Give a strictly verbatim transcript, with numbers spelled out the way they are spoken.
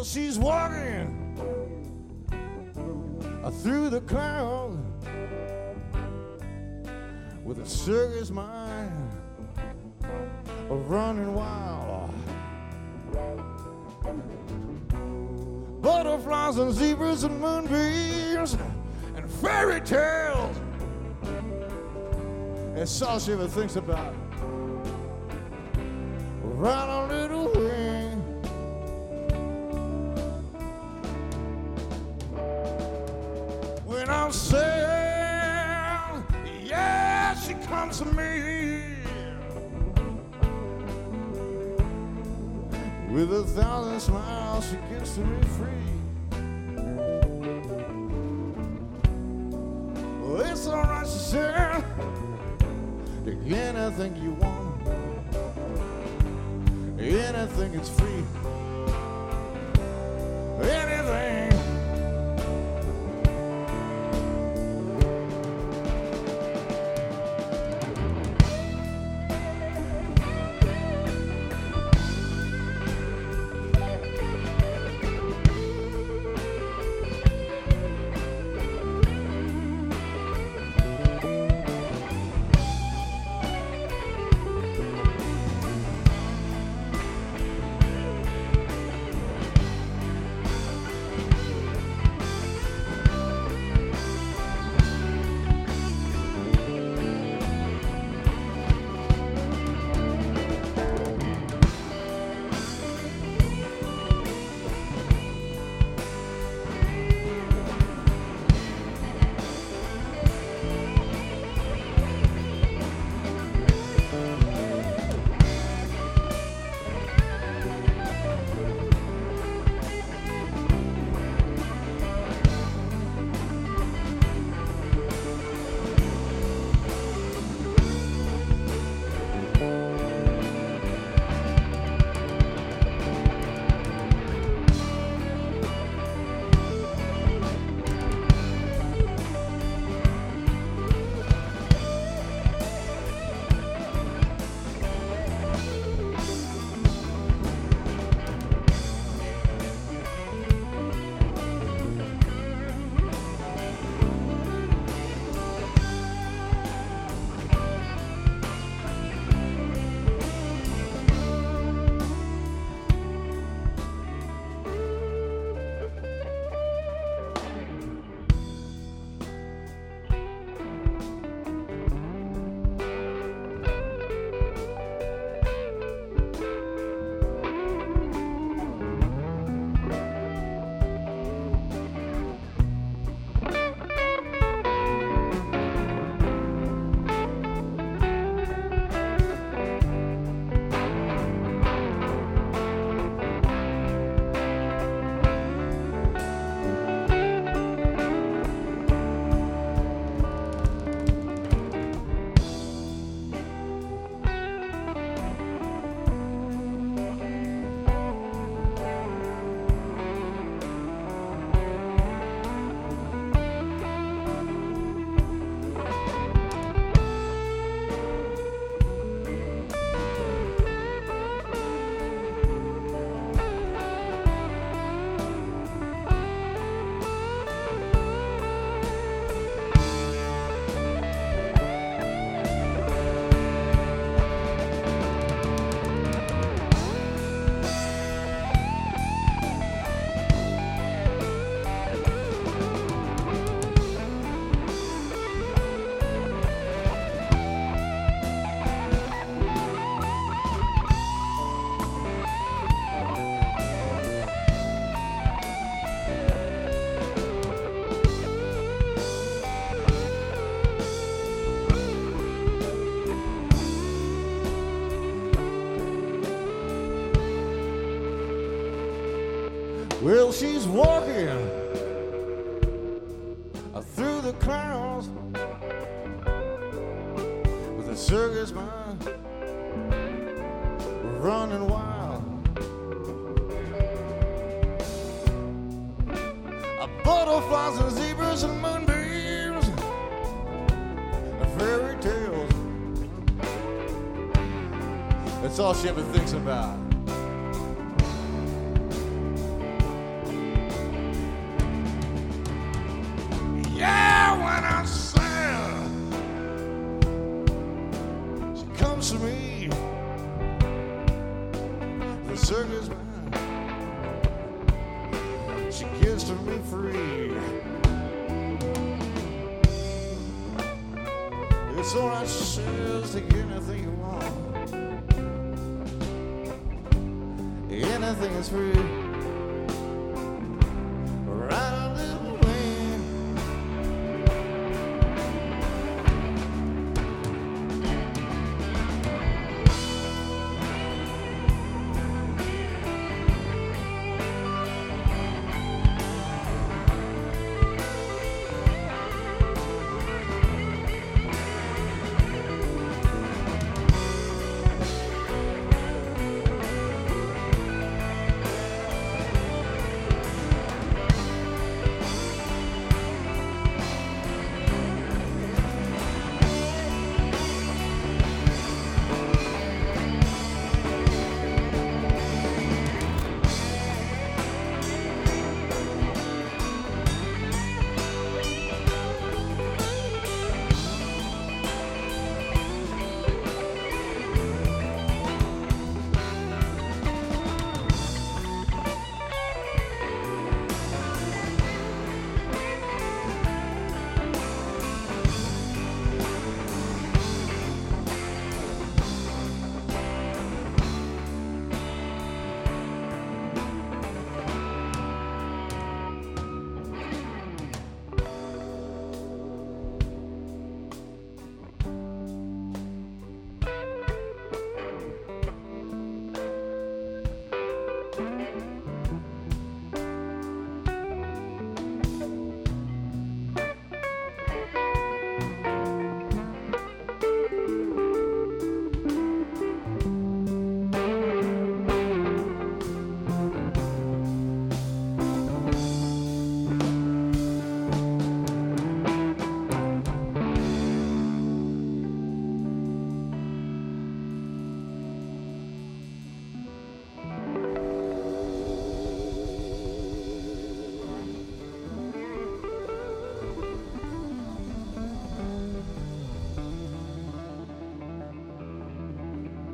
Well, she's walking through the crowd with a circus mind running wild. Butterflies and zebras and moonbeams and fairy tales. That's all she ever thinks about. Ride a little wing. When I'm sad, yeah, she comes to me with a thousand smiles. She gives to me free. Well, it's all right, she said. Take anything you want, anything is free, anything. Well, she's walking through the clouds with a circus mind running wild. Butterflies and zebras and moonbeams and fairy tales. That's all she ever thinks about. circus man. She kissed me free. It's alright, she says, take anything you want. Anything is free.